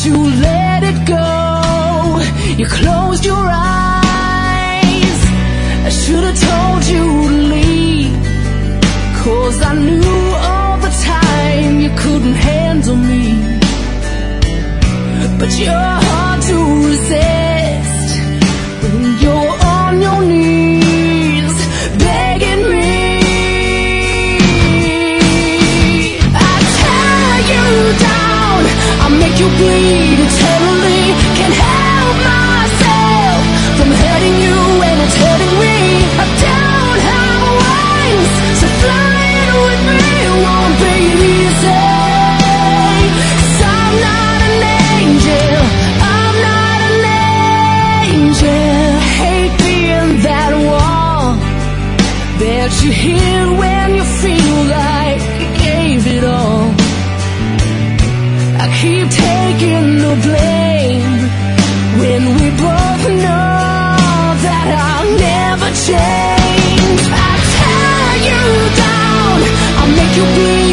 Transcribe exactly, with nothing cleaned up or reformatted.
to let it go. You closed your eyes. I should have told you to leave, 'cause I knew all the time you couldn't handle me. But you're hard to resist when you're on your knees begging me. I tear you down, I make you bleed eternally. Can't help myself from hurting you and it's hurting me. I don't have wings, so flying with me won't be easy. 'Cause I'm not an angel, I'm not an angel. Hate being that one that you hear when you feel like you gave it all. I keep taking the blame when we both know that I'll never change. I tear you down, I'll make you bleed